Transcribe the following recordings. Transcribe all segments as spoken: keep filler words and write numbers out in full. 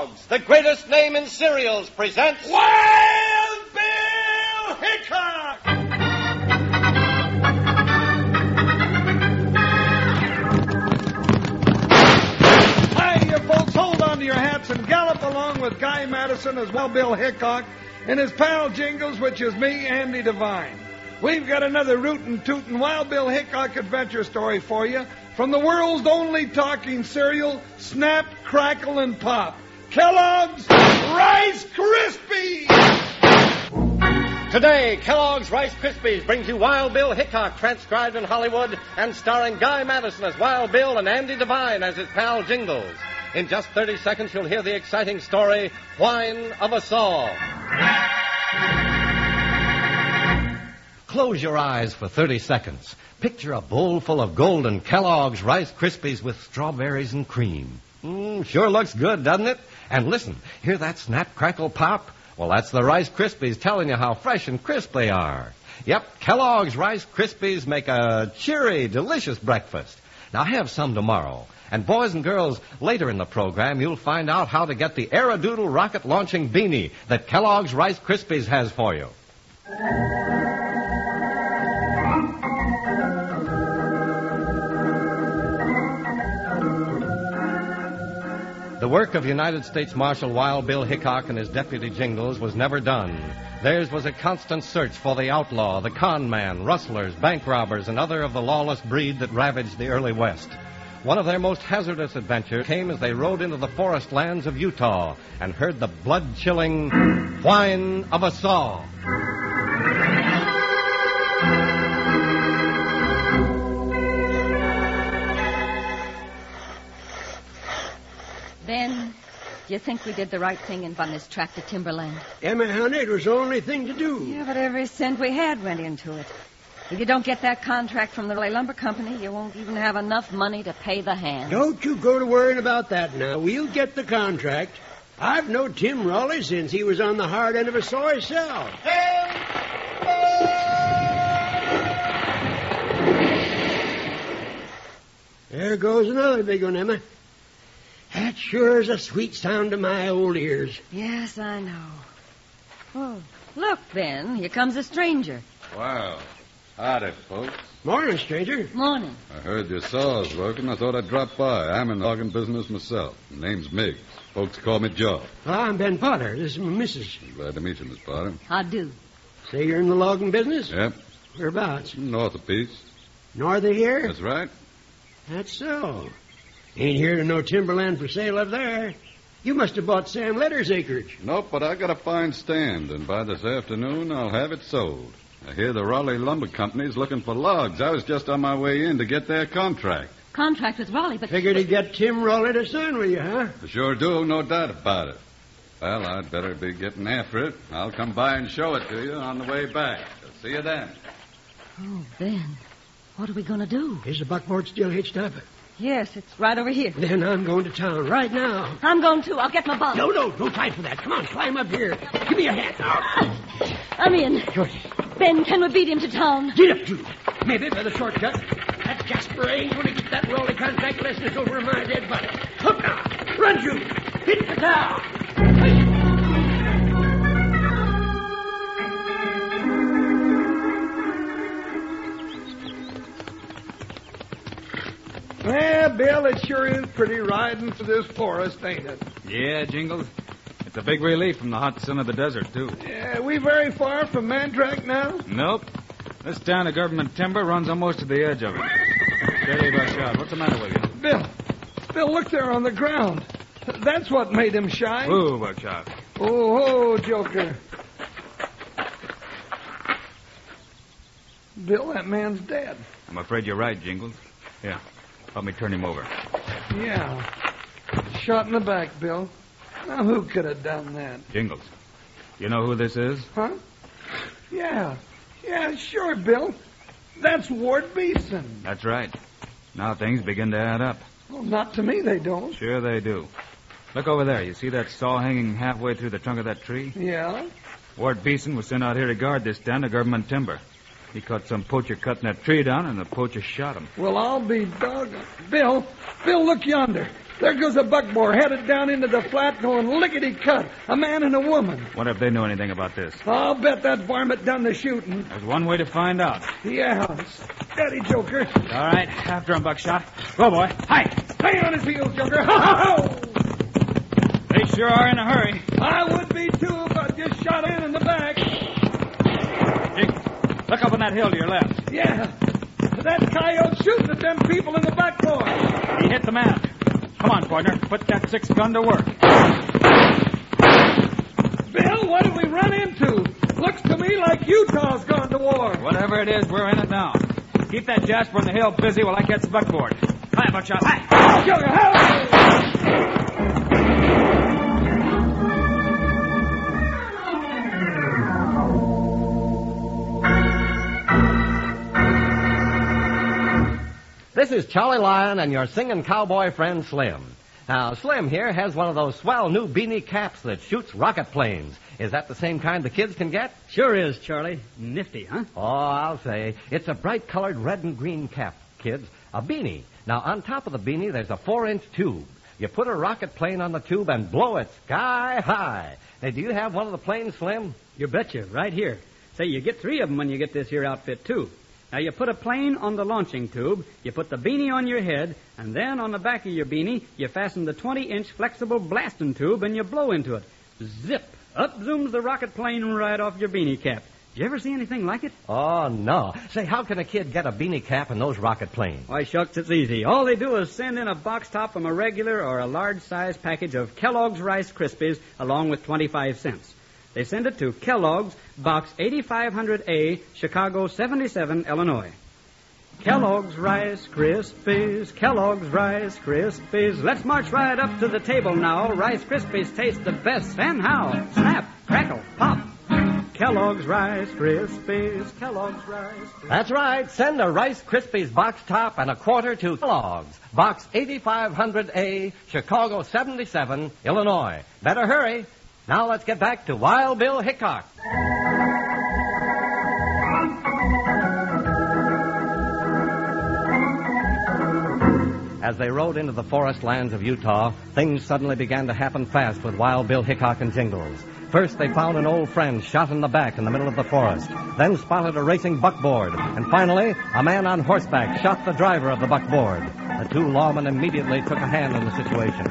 Kellogg's, the greatest name in cereals, presents Wild Bill Hickok! Hi, you folks, hold on to your hats and gallop along with Guy Madison as Wild Bill Hickok and his pal Jingles, which is me, Andy Devine. We've got another rootin' tootin' Wild Bill Hickok adventure story for you from the world's only talking cereal, Snap, Crackle, and Pop. Kellogg's Rice Krispies! Today, Kellogg's Rice Krispies brings you Wild Bill Hickok, transcribed in Hollywood and starring Guy Madison as Wild Bill and Andy Devine as his pal Jingles. In just thirty seconds, you'll hear the exciting story, Whine of a Saw. Close your eyes for thirty seconds. Picture a bowl full of golden Kellogg's Rice Krispies with strawberries and cream. Mmm, sure looks good, doesn't it? And listen, hear that snap, crackle, pop? Well, that's the Rice Krispies telling you how fresh and crisp they are. Yep, Kellogg's Rice Krispies make a cheery, delicious breakfast. Now have some tomorrow. And boys and girls, later in the program, you'll find out how to get the Aerodoodle rocket-launching beanie that Kellogg's Rice Krispies has for you. The work of United States Marshal Wild Bill Hickok and his deputy Jingles was never done. Theirs was a constant search for the outlaw, the con man, rustlers, bank robbers, and other of the lawless breed that ravaged the early West. One of their most hazardous adventures came as they rode into the forest lands of Utah and heard the blood-chilling whine of a saw. Ben, do you think we did the right thing in buying this tract of timberland? Emma, honey, it was the only thing to do. Yeah, but every cent we had went into it. If you don't get that contract from the Raleigh Lumber Company, you won't even have enough money to pay the hands. Don't you go to worrying about that now. We'll get the contract. I've known Tim Raleigh since he was on the hard end of a saw himself. There goes another big one, Emma. That sure is a sweet sound to my old ears. Yes, I know. Oh, look, Ben, here comes a stranger. Wow. Howdy, folks. Morning, stranger. Morning. I heard your saw's working. I thought I'd drop by. I'm in the logging business myself. My name's Miggs. Folks call me Joe. Well, I'm Ben Potter. This is my missus. I'm glad to meet you, Miss Potter. I do. Say you're in the logging business? Yep. Whereabouts? North of Peace. North of here? That's right. That's so. Ain't here to no timberland for sale up there. You must have bought Sam Letter's acreage. Nope, but I got a fine stand, and by this afternoon I'll have it sold. I hear the Raleigh Lumber Company's looking for logs. I was just on my way in to get their contract. Contract with Raleigh, but... Figured to get Tim Raleigh to sign with you, huh? I sure do, no doubt about it. Well, I'd better be getting after it. I'll come by and show it to you on the way back. I'll see you then. Oh, Ben, what are we going to do? Is the buckboard still hitched up? Yes, it's right over here. Then I'm going to town right now. I'm going too. I'll get my bottle. No, no, no time for that. Come on, climb up here. Give me your hat. I'm in. Ben, can we beat him to town? Get up, Jude. Maybe by the shortcut. That Jasper ain't going to get that Raleigh contract unless it's over my dead body. Look now. Run, Jude. Hit the town. Well, Bill, it sure is pretty riding through this forest, ain't it? Yeah, Jingles. It's a big relief from the hot sun of the desert, too. Yeah, we very far from Mantrack now? Nope. This town of government timber runs almost to the edge of it. Steady, Buckshot. What's the matter with you? Bill, Bill, look there on the ground. That's what made him shine. Ooh, Buckshot. Oh, oh, Joker. Bill, that man's dead. I'm afraid you're right, Jingles. Yeah. Help me turn him over. Yeah. Shot in the back, Bill. Now, who could have done that? Jingles. You know who this is? Huh? Yeah. Yeah, sure, Bill. That's Ward Beeson. That's right. Now things begin to add up. Well, not to me, they don't. Sure they do. Look over there. You see that saw hanging halfway through the trunk of that tree? Yeah? Ward Beeson was sent out here to guard this stand of government timber. He caught some poacher cutting that tree down, and the poacher shot him. Well, I'll be doggone. Bill, Bill, look yonder. There goes a buckboar headed down into the flat going lickety-cut. A man and a woman. Wonder if they know anything about this. I'll bet that varmint done the shooting. There's one way to find out. Yeah. Steady, Joker. All right, after him, Buckshot. Go, boy. Hi. Stay on his heels, Joker. Ho-ho-ho! They sure are in a hurry. I would be, too, if I just shot in in the back. Jake, look up on that hill to your left. Yeah. That coyote shooting at them people in the buckboard. He hit the man. Come on, partner. Put that six gun to work. Bill, what have we run into? Looks to me like Utah's gone to war. Whatever it is, we're in it now. Keep that Jasper on the hill busy while I catch the buckboard. Hi, Buckshot. Hi. Joker, help! This is Charlie Lyon and your singing cowboy friend Slim. Now, Slim here has one of those swell new beanie caps that shoots rocket planes. Is that the same kind the kids can get? Sure is, Charlie. Nifty, huh? Oh, I'll say. It's a bright-colored red and green cap, kids. A beanie. Now, on top of the beanie, there's a four-inch tube. You put a rocket plane on the tube and blow it sky high. Now, do you have one of the planes, Slim? You betcha, right here. Say, you get three of them when you get this here outfit, too. Now, you put a plane on the launching tube, you put the beanie on your head, and then on the back of your beanie, you fasten the twenty-inch flexible blasting tube and you blow into it. Zip! Up zooms the rocket plane right off your beanie cap. Did you ever see anything like it? Oh, no. Say, how can a kid get a beanie cap and those rocket planes? Why, shucks, it's easy. All they do is send in a box top from a regular or a large-size package of Kellogg's Rice Krispies along with twenty-five cents. They send it to Kellogg's, Box eighty-five hundred A, Chicago seventy-seven, Illinois. Kellogg's Rice Krispies, Kellogg's Rice Krispies. Let's march right up to the table now. Rice Krispies taste the best. And how? Snap, crackle, pop. Kellogg's Rice Krispies, Kellogg's Rice Krispies. That's right. Send a Rice Krispies box top and a quarter to Kellogg's, Box eighty-five hundred A, Chicago seventy-seven, Illinois. Better hurry. Now let's get back to Wild Bill Hickok. As they rode into the forest lands of Utah, things suddenly began to happen fast with Wild Bill Hickok and Jingles. First, they found an old friend shot in the back in the middle of the forest, then spotted a racing buckboard, and finally, a man on horseback shot the driver of the buckboard. The two lawmen immediately took a hand in the situation.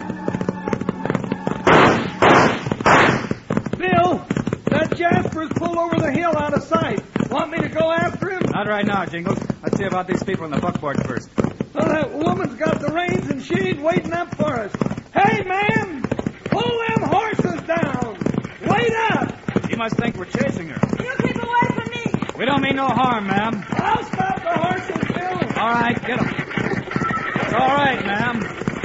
Bill, that Jasper's pulled over the hill out of sight. Want me to go after him? Not right now, Jingles. Let's see about these people on the buckboard first. Well, that woman's got the reins and she ain't waiting up for us. Hey, man! Pull them horses down! Wait up! She must think we're chasing her. You keep away from me. We don't mean no harm, ma'am. I'll stop the horses, Bill. All right, get them. It's all right, ma'am.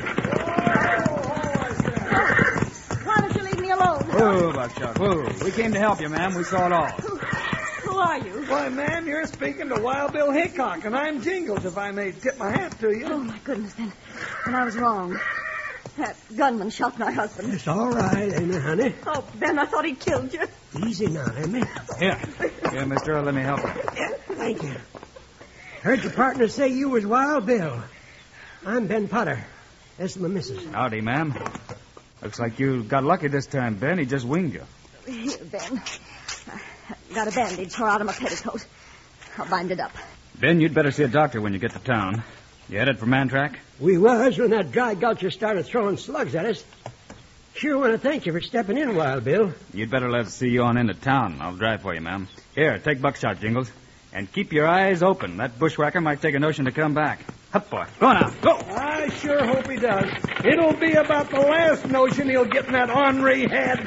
Why don't you leave me alone? Whoa, Buckshot, whoa. We came to help you, ma'am. We saw it all. Who, who are you? Why, ma'am, you're speaking to Wild Bill Hickok, and I'm Jingles, if I may tip my hat to you. Oh, my goodness, then. Then I was wrong. That gunman shot my husband. It's all right, Amy, honey. Oh, Ben, I thought he killed you. Easy now, Amy. Here. Here, mister, let me help you. Thank you. Heard your partner say you was Wild Bill. I'm Ben Potter. This is my missus. Howdy, ma'am. Looks like you got lucky this time, Ben. He just winged you. Here, Ben. I got a bandage tore out of my petticoat. I'll bind it up. Ben, you'd better see a doctor when you get to town. You headed for Mantrack? We was when that dry gulcher started throwing slugs at us. Sure want to thank you for stepping in, Wild Bill. You'd better let us see you on into town. I'll drive for you, ma'am. Here, take Buckshot, Jingles. And keep your eyes open. That bushwhacker might take a notion to come back. Up, boy. Go now. Go. I sure hope he does. It'll be about the last notion he'll get in that ornery head.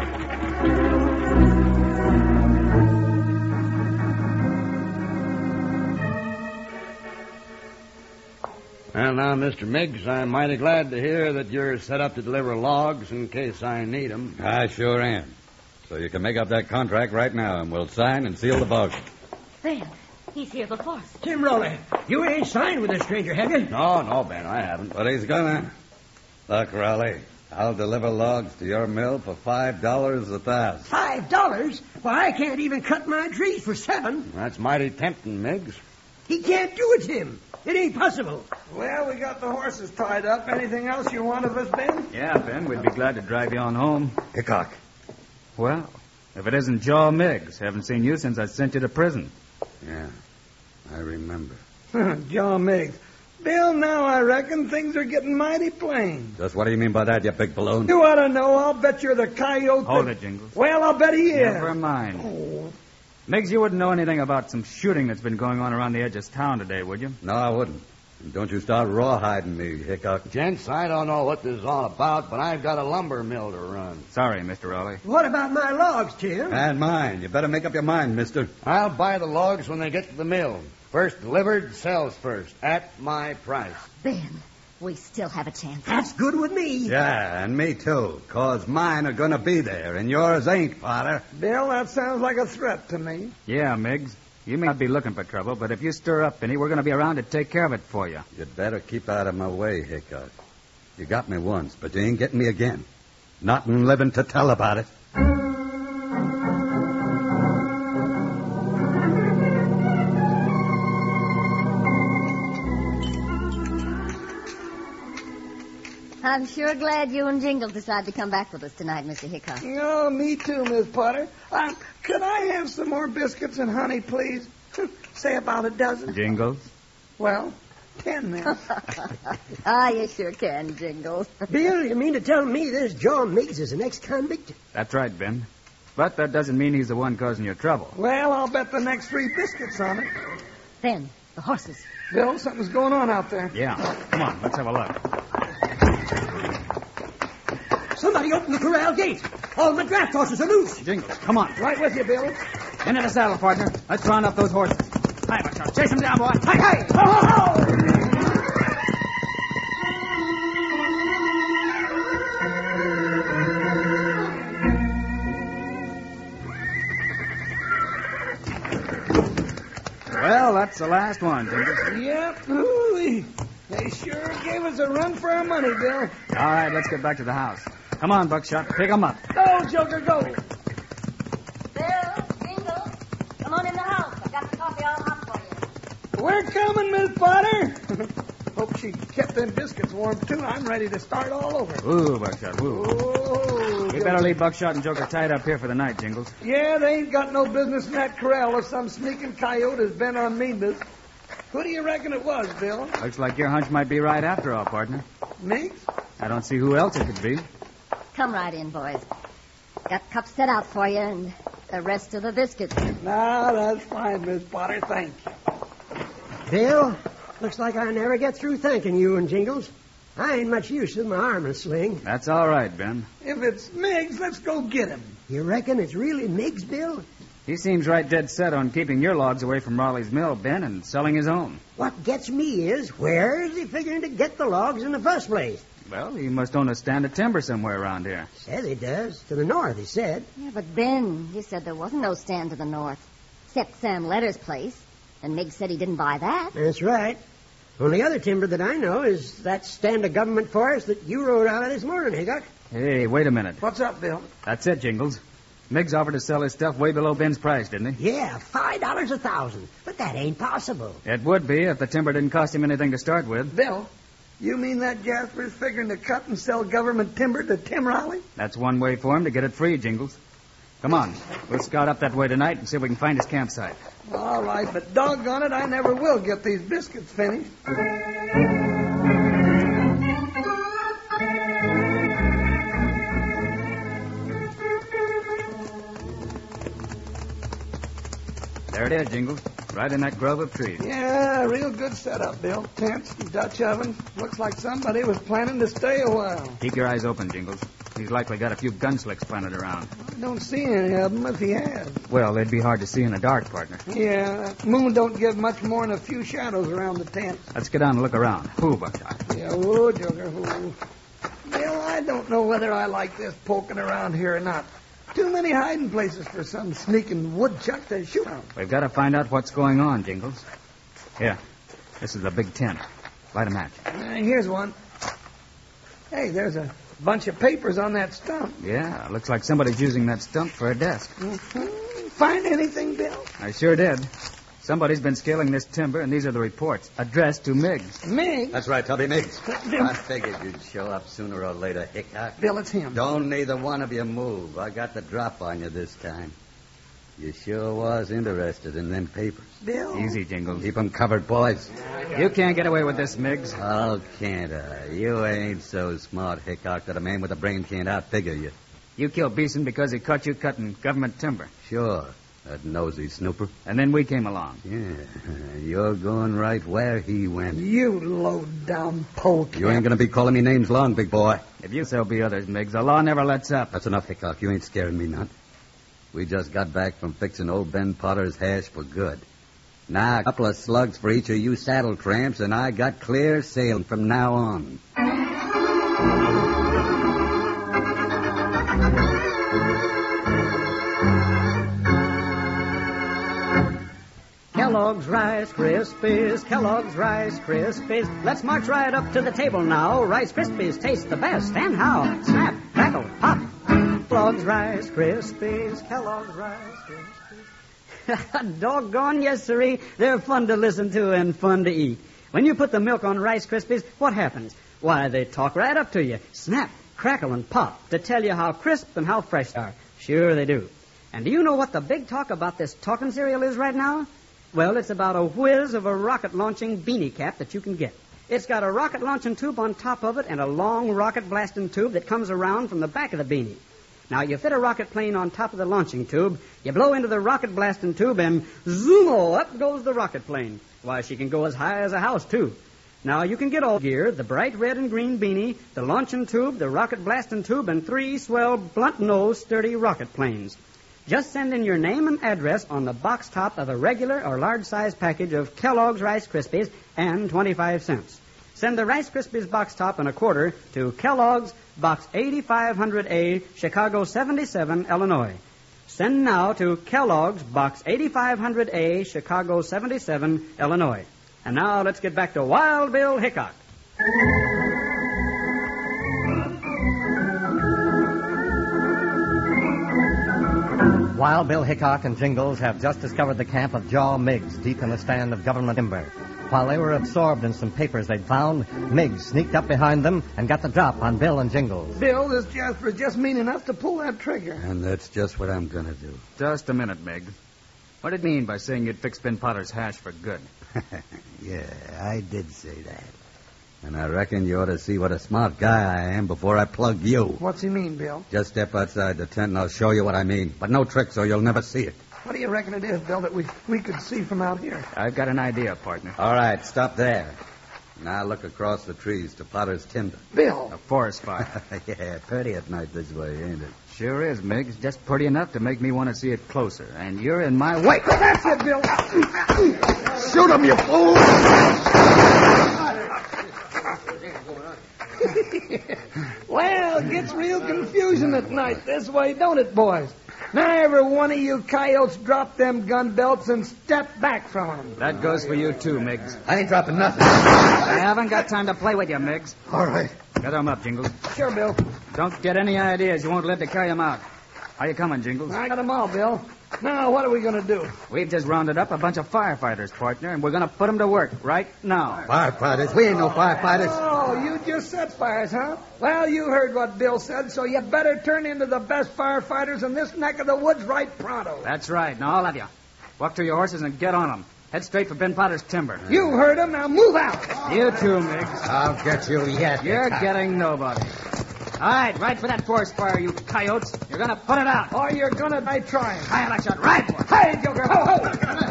Well, now, Mister Miggs, I'm mighty glad to hear that you're set up to deliver logs in case I need them. I sure am. So you can make up that contract right now, and we'll sign and seal the bargain. Ben, he's here before us. Tim Rowley, you ain't signed with this stranger, have you? No, no, Ben, I haven't. But he's gonna. Look, Raleigh, I'll deliver logs to your mill for five dollars a thousand. Five dollars? Why, I can't even cut my trees for seven. That's mighty tempting, Miggs. He can't do it, Tim. It ain't possible. Well, we got the horses tied up. Anything else you want of us, Ben? Yeah, Ben, we'd be glad to drive you on home. Hickok. Well, if it isn't Joe Miggs, haven't seen you since I sent you to prison. Yeah, I remember. John Miggs. Bill, now I reckon things are getting mighty plain. Just what do you mean by that, you big balloon? You ought to know. I'll bet you're the coyote. Hold that... it, Jingles. Well, I'll bet he is. Never mind. Oh. Miggs, you wouldn't know anything about some shooting that's been going on around the edge of town today, would you? No, I wouldn't. And don't you start rawhiding me, Hickok. Gents, I don't know what this is all about, but I've got a lumber mill to run. Sorry, Mister Raleigh. What about my logs, Tim? And mine. You better make up your mind, mister. I'll buy the logs when they get to the mill. First delivered, sells first, at my price. Ben, we still have a chance. That's good with me. Yeah, and me too, 'cause mine are going to be there, and yours ain't, Potter. Bill, that sounds like a threat to me. Yeah, Miggs. You may not be looking for trouble, but if you stir up any, we're going to be around to take care of it for you. You'd better keep out of my way, Hickok. You got me once, but you ain't getting me again. Not in living to tell about it. I'm sure glad you and Jingles decided to come back with us tonight, Mister Hickok. Oh, me too, Miss Potter. Uh, could I have some more biscuits and honey, please? Say about a dozen. Jingles? Well, ten then. Ah, you sure can, Jingles. Bill, you mean to tell me this John Miggs is an ex-convict? That's right, Ben. But that doesn't mean he's the one causing you trouble. Well, I'll bet the next three biscuits on it. Ben, the horses. Bill, something's going on out there. Yeah. Come on, let's have a look. Somebody open the corral gate. All my draft horses are loose. Jingles, come on. Right with you, Bill. Into the saddle, partner. Let's round up those horses. Hi, Buckshot. Chase them down, boy. Hey, hey! Ho, ho, ho! Well, that's the last one, Jingles. Yep. Ooh, they sure gave us a run for our money, Bill. All right, let's get back to the house. Come on, Buckshot. Pick 'em up. Go, Joker, go. Bill, Jingles, come on in the house. I've got the coffee all hot for you. We're coming, Miss Potter. Hope she kept them biscuits warm, too. I'm ready to start all over. Ooh, Buckshot, ooh. Oh, We better leave Buckshot and Joker tied up here for the night, Jingles. Yeah, they ain't got no business in that corral if some sneaking coyote has been on Meanbus. Who do you reckon it was, Bill? Looks like your hunch might be right after all, partner. Miggs? I don't see who else it could be. Come right in, boys. Got cups set out for you and the rest of the biscuits. Nah, that's fine, Miss Potter. Thank you. Bill, looks like I never get through thanking you and Jingles. I ain't much use with my arm and sling. That's all right, Ben. If it's Miggs, let's go get him. You reckon it's really Miggs, Bill? He seems right dead set on keeping your logs away from Raleigh's mill, Ben, and selling his own. What gets me is, where is he figuring to get the logs in the first place? Well, he must own a stand of timber somewhere around here. Says he does. To the north, he said. Yeah, but Ben, you said there wasn't no stand to the north. Except Sam Letter's place. And Miggs said he didn't buy that. That's right. Only other timber that I know is that stand of government forest that you rode out of this morning, Hickok. Hey, wait a minute. What's up, Bill? That's it, Jingles. Miggs offered to sell his stuff way below Ben's price, didn't he? Yeah, five dollars a thousand. But that ain't possible. It would be if the timber didn't cost him anything to start with. Bill, you mean that Jasper's figuring to cut and sell government timber to Tim Raleigh? That's one way for him to get it free, Jingles. Come on. We'll scout up that way tonight and see if we can find his campsite. All right, but doggone it, I never will get these biscuits finished. There it is, Jingles. Right in that grove of trees. Yeah, real good setup, Bill. Tents, Dutch oven. Looks like somebody was planning to stay a while. Keep your eyes open, Jingles. He's likely got a few gun slicks planted around. I don't see any of them if he has. Well, they'd be hard to see in the dark, partner. Yeah, that moon don't give much more than a few shadows around the tent. Let's get down and look around. Who, Buckshot? Yeah, oh, Joker, oh. Bill, I don't know whether I like this poking around here or not. Too many hiding places for some sneaking woodchuck to shoot on. We've got to find out what's going on, Jingles. Here, this is a big tent. Light a match. Uh, here's one. Hey, there's a bunch of papers on that stump. Yeah, looks like somebody's using that stump for a desk. Mm-hmm. Find anything, Bill? I sure did. Somebody's been scaling this timber, and these are the reports, addressed to Miggs. Miggs? That's right, Tubby Miggs. Bill. I figured you'd show up sooner or later, Hickok. Bill, it's him. Don't neither one of you move. I got the drop on you this time. You sure was interested in them papers. Bill? Easy, Jingles. Keep 'em covered, boys. You can't get away with this, Miggs. Oh, can't I? You ain't so smart, Hickok, that a man with a brain can't outfigure you. You killed Beeson because he caught you cutting government timber. Sure, that nosy snooper. And then we came along. Yeah, you're going right where he went. You low-down polecat. You ain't gonna be calling me names long, big boy. If you so be others, Miggs, the law never lets up. That's enough, Hickok. You ain't scaring me none. We just got back from fixing old Ben Potter's hash for good. Now, a couple of slugs for each of you saddle tramps, and I got clear sailing from now on. Kellogg's Rice Krispies, Kellogg's Rice Krispies. Let's march right up to the table now. Rice Krispies taste the best, and how? Snap, crackle, pop. Kellogg's Rice Krispies, Kellogg's Rice Krispies. Doggone, yes, sirree. They're fun to listen to and fun to eat. When you put the milk on Rice Krispies, what happens? Why, they talk right up to you. Snap, crackle, and pop to tell you how crisp and how fresh they are. Sure they do. And do you know what the big talk about this talking cereal is right now? Well, it's about a whiz of a rocket-launching beanie cap that you can get. It's got a rocket-launching tube on top of it and a long rocket-blasting tube that comes around from the back of the beanie. Now, you fit a rocket plane on top of the launching tube, you blow into the rocket-blasting tube, and zoom-o, up goes the rocket plane. Why, she can go as high as a house, too. Now, you can get all gear, the bright red and green beanie, the launching tube, the rocket-blasting tube, and three swell, blunt-nosed, sturdy rocket planes. Just send in your name and address on the box top of a regular or large-size package of Kellogg's Rice Krispies and twenty-five cents. Send the Rice Krispies box top and a quarter to Kellogg's, Box eighty-five hundred A, Chicago seventy-seven, Illinois. Send now to Kellogg's, Box eighty-five hundred A, Chicago seventy-seven, Illinois. And now let's get back to Wild Bill Hickok. Wild Bill Hickok and Jingles have just discovered the camp of Jaw Miggs deep in a stand of government timber. While they were absorbed in some papers they'd found, Miggs sneaked up behind them and got the drop on Bill and Jingles. Bill, this Jasper is just mean enough to pull that trigger. And that's just what I'm gonna do. Just a minute, Miggs. What did it mean by saying you'd fix Ben Potter's hash for good? Yeah, I did say that. And I reckon you ought to see what a smart guy I am before I plug you. What's he mean, Bill? Just step outside the tent and I'll show you what I mean. But no tricks or you'll never see it. What do you reckon it is, Bill, that we, we could see from out here? I've got an idea, partner. All right, stop there. Now look across the trees to Potter's timber. Bill! A forest fire. Yeah, pretty at night this way, ain't it? Sure is, Miggs. Just pretty enough to make me want to see it closer. And you're in my way. That's it, Bill! Shoot him, you fool! Well, it gets real confusion at night this way, don't it, boys? Now every one of you coyotes drop them gun belts and step back from them. That goes for you, too, Miggs. I ain't dropping nothing. I haven't got time to play with you, Miggs. All right. Get him up, Jingles. Sure, Bill. Don't get any ideas. You won't live to carry them out. How you coming, Jingles? I got them all, Bill. Now, what are we going to do? We've just rounded up a bunch of firefighters, partner, and we're going to put them to work right now. Firefighters? We ain't no firefighters. Oh, you just set fires, huh? Well, you heard what Bill said, so you better turn into the best firefighters in this neck of the woods right pronto. That's right. Now, all of you, walk to your horses and get on them. Head straight for Ben Potter's timber. You heard him. Now move out. You too, Miggs. I'll get you yet. You're getting nobody. All right, right for that forest fire, you coyotes. You're going to put it out. Or you're going to die trying. Hi, that shot. Right. Hey, Joker. Ho, ho.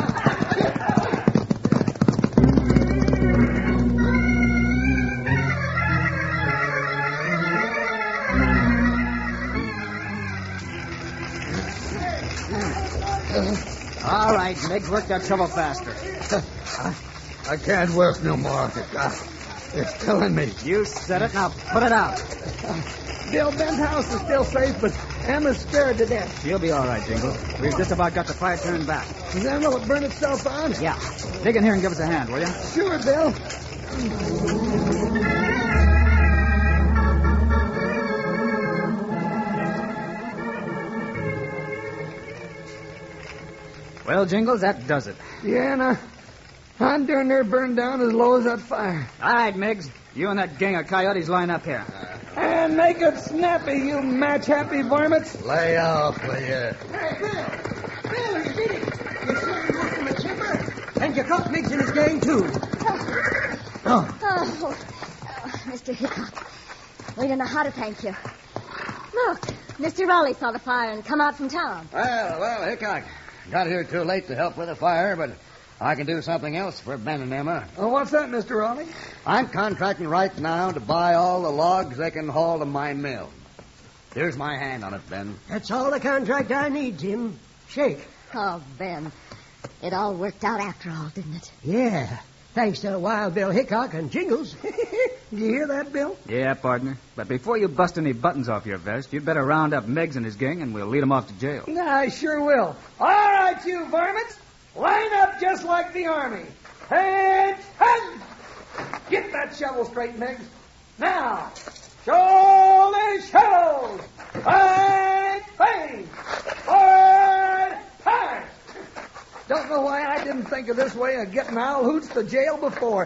All right, Miggs, work that shovel faster. I can't work no more. It's killing me. You said it. Now put it out. Bill, Ben's house is still safe, but Emma's scared to death. She'll be all right, Jingle. We've just about got the fire turned back. Does Emma will burn itself out? Yeah. Dig in here and give us a hand, will you? Sure, Bill. Well, Jingles, that does it. Yeah, now, I'm darn near burned down as low as that fire. All right, Miggs. You and that gang of coyotes line up here. And make it snappy, you match-happy varmints. Lay off, will you? Hey, Bill! Bill, you did it! You sure you worked from a chipper? And you caught Miggs and his gang, too. Oh. Oh, oh, Mister Hickok. We don't know how to thank you. Look, Mister Raleigh saw the fire and come out from town. Well, well, Hickok. Got here too late to help with the fire, but I can do something else for Ben and Emma. Oh, what's that, Mister Raleigh? I'm contracting right now to buy all the logs they can haul to my mill. Here's my hand on it, Ben. That's all the contract I need, Jim. Shake. Oh, Ben. It all worked out after all, didn't it? Yeah. Thanks to Wild Bill Hickok and Jingles. You hear that, Bill? Yeah, partner. But before you bust any buttons off your vest, you'd better round up Miggs and his gang, and we'll lead them off to jail. I sure will. All right, you varmints. Line up just like the army. Head, head. Get that shovel straight, Miggs. Now, shoulders, shovels. Right, face. Forward, pass. Don't know why I didn't think of this way of getting Owl Hoots to jail before.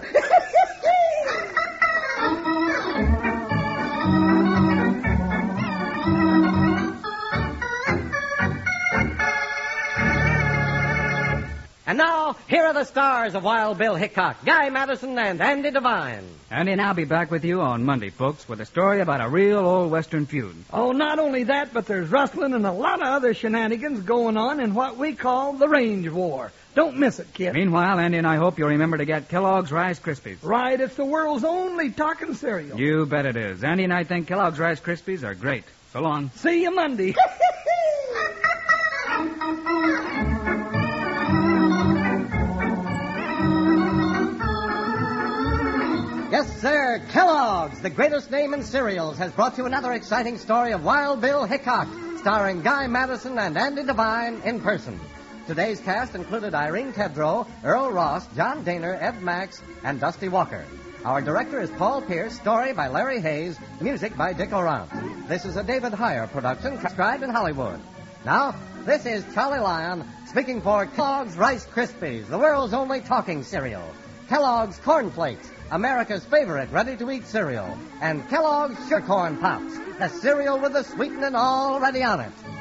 And now, here are the stars of Wild Bill Hickok, Guy Madison, and Andy Devine. Andy and I'll be back with you on Monday, folks, with a story about a real old Western feud. Oh, not only that, but there's rustling and a lot of other shenanigans going on in what we call the Range War. Don't miss it, kid. Meanwhile, Andy and I hope you'll remember to get Kellogg's Rice Krispies. Right, it's the world's only talking cereal. You bet it is. Andy and I think Kellogg's Rice Krispies are great. So long. See you Monday. Yes, sir, Kellogg's, the greatest name in cereals, has brought you another exciting story of Wild Bill Hickok, starring Guy Madison and Andy Devine in person. Today's cast included Irene Tedrow, Earl Ross, John Daner, Ed Max, and Dusty Walker. Our director is Paul Pierce, story by Larry Hayes, music by Dick Orant. This is a David Heyer production, transcribed in Hollywood. Now, this is Charlie Lyon speaking for Kellogg's Rice Krispies, the world's only talking cereal. Kellogg's Corn Flakes, America's favorite ready-to-eat cereal. And Kellogg's Sugar Corn Pops, the cereal with the sweetening already on it.